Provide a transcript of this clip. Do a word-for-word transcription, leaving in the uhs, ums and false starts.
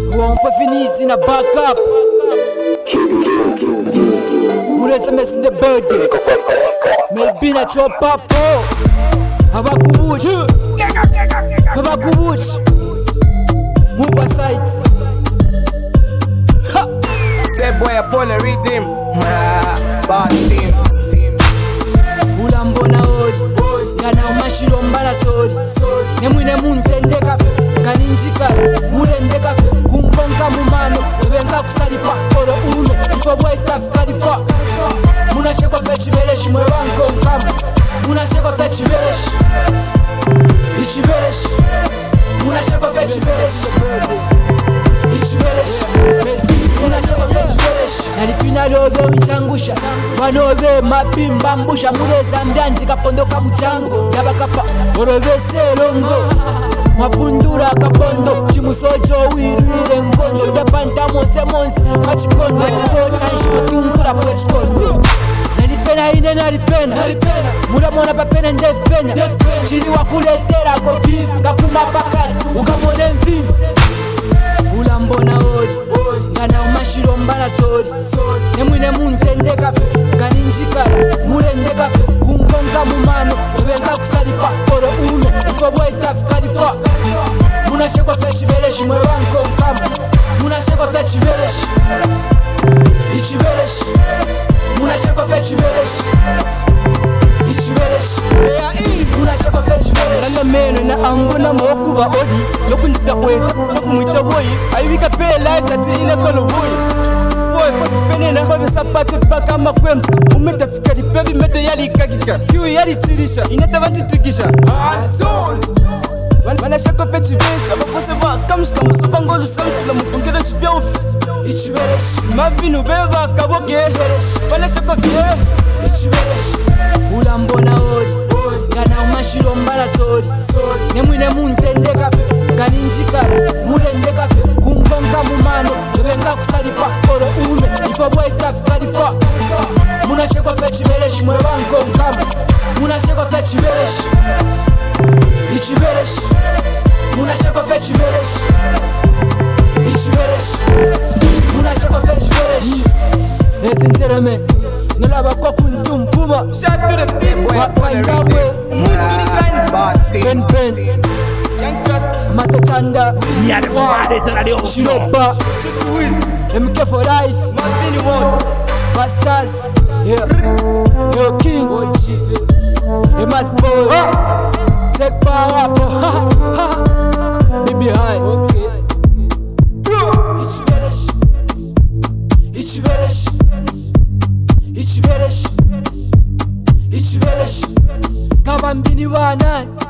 One for finish in a backup. Mureza mess in the birthday. Maybe not your papa. Abakubuchi. Abakubuchi. Move aside. Say boy a pull a rhythm. Bad teams. Ulambona odi. Gana umashiro mbala sodi. Nemwine muntende kafe. Ganinjika. Mulende kafe. Kunkonka mumano. Webenga kusalipa. Oro uno. Ifo boy tafikalipa. Muna sheko fechi beleshi. Mwe wanko mkamu. Muna sheko fechi beleshi. Ichi beleshi. Muna sheko fechi beleshi. Ichi beleshi. Muna sheko fechi beleshi. Nalifina lobe unchangusha. Wanobe mapimba mbusha. Mureza mdanji kapondoka mchango. Yabakapa orobese longo. Mafundura kapondo. Chimusojo wiruire nkonjo. Depanta monse monse. Machikondo. Machikondo. Machikondo. Machikondo. Nalipena ine nalipena. Muramona papena ndef penya. Chini wakuletera ko beef. Kakuma pakati ukamone mvivu. Ulambona odi. Gana umashiro mbala sodi. Nemwine muntende kafe. Ganinjikara mulende kafe. Kunkonka mumano. Webenga kusalipa oro uno. Ifo boy tafikalipa. Muna sheko fechi beleshi. Mwe wanko mkamu. Muna sheko fechi beleshi. Ichi beleshi. Muna sheko fechi beleshi. Ichi beleshi. Muna sheko fechi beleshi. Nanga meno na ambona mokuba odi. Nokunjita weta nokumwita boyi. Aibika pela chati ile kono boyi. Boy poti penena kwa visapate paka makwemba. Umeta fikari pevi mete yali kakika. Kiu yali chirisha inata vantitikisha. Azon Wana sheko fechi beleshi. Abakose waka mshika musoba ngozi samtula mupungele chivya ufi. Ichi beleshi. Mavinu beba kaboke. Wana sheko fechi. Ichi beleshi. Ulambona odi. Gana umashiro mbala sodi. Nemwine muntende kafe. Ganinjikara mulende kafe. Kunkonka mumano. Webenga kusalipa oro uno. Ifo boy tafikalipa. Muna sheko fechi beleshi. Mwe wanko mkamu. Muna sheko fechi beleshi. Ichi beleshi. Muna sheko fechi beleshi. Ichi beleshi. Muna sheko fechi beleshi. Ladies and gentlemen, nolaba kwa kuntumpuma. Shout to the people. Wapandawe. Ben Ben. Masa Chanda. Shiropa. M K for life. Bastards. Yeah. Yo King. Emas Boy. Sekpa Rapo. Baby high. Okay. Ichi beleshi. Ichi beleshi. Ichi beleshi. Ichi beleshi. Kama mbini wa nani.